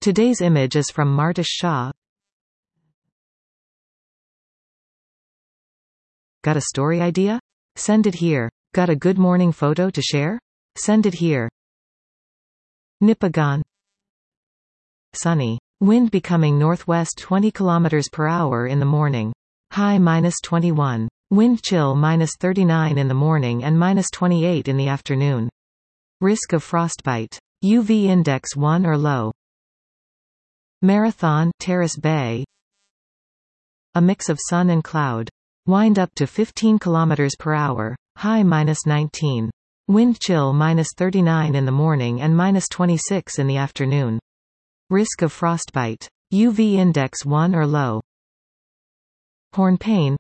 Today's image is from Martish Shah. Got a story idea? Send it here. Got a good morning photo to share? Send it here. Nipagon. Sunny. Wind becoming northwest 20 km per hour in the morning. High -21. Wind chill -39 in the morning and -28 in the afternoon. Risk of frostbite. UV index 1 or low. Marathon, Terrace Bay. A mix of sun and cloud. Wind up to 15 km per hour. High -19. Wind chill -39 in the morning and -26 in the afternoon. Risk of frostbite. UV index 1 or low. Hornpain.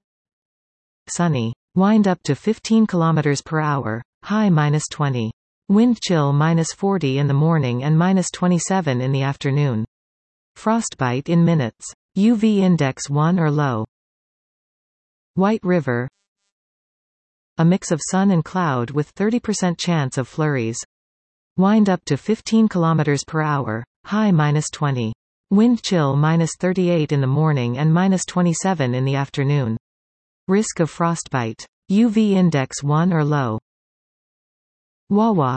Sunny. Wind up to 15 km per hour. High -20. Wind chill -40 in the morning and -27 in the afternoon. Frostbite in minutes. UV index 1 or low. White River. A mix of sun and cloud with 30% chance of flurries. Wind up to 15 km per hour. High -20. Wind chill -38 in the morning and -27 in the afternoon. Risk of frostbite. UV index 1 or low. Wawa.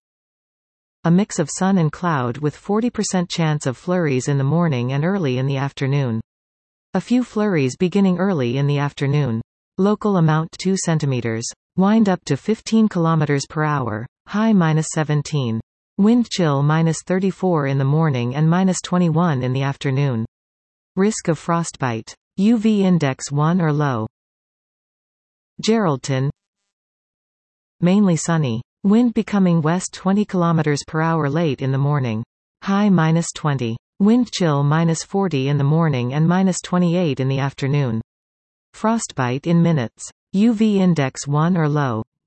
A mix of sun and cloud with 40% chance of flurries in the morning and early in the afternoon. A few flurries beginning early in the afternoon. Local amount 2 cm. Wind up to 15 km per hour. High -17. Wind chill -34 in the morning and -21 in the afternoon. Risk of frostbite. UV index 1 or low. Geraldton. Mainly sunny. Wind becoming west 20 km per hour late in the morning. High -20. Wind chill -40 in the morning and -28 in the afternoon. Frostbite in minutes. UV index 1 or low.